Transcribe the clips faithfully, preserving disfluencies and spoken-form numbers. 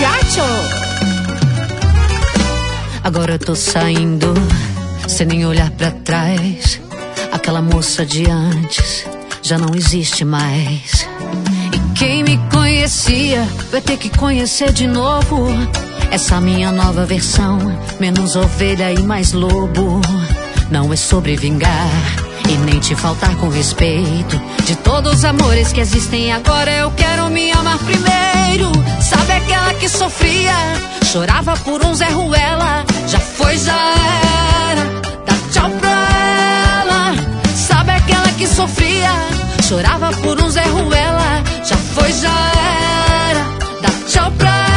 muchacho. Agora eu tô saindo, sem nem olhar pra trás. Aquela moça de antes já não existe mais. E quem me conhecia vai ter que conhecer de novo. Essa minha nova versão, menos ovelha e mais lobo. Não é sobre vingar e nem te faltar com respeito. De todos os amores que existem agora, eu quero me amar primeiro. Sabe aquela que sofria, chorava por um Zé Ruela? Já foi, já era, dá tchau pra ela. Sabe aquela que sofria, chorava por um Zé Ruela? Já foi, já era, dá tchau pra ela.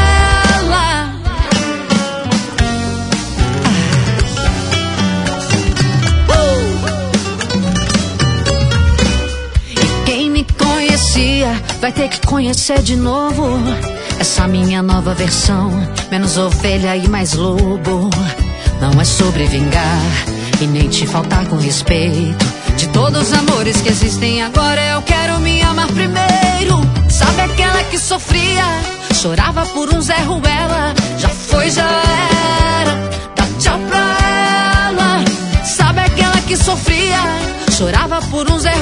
Vai ter que conhecer de novo essa minha nova versão, menos ovelha e mais lobo. Não é sobre vingar e nem te faltar com respeito. De todos os amores que existem agora, eu quero me amar primeiro. Sabe aquela que sofria, chorava por um Zé Ruela? Já foi, já era, dá tchau pra ela. Sabe aquela que sofria, chorava por um Zé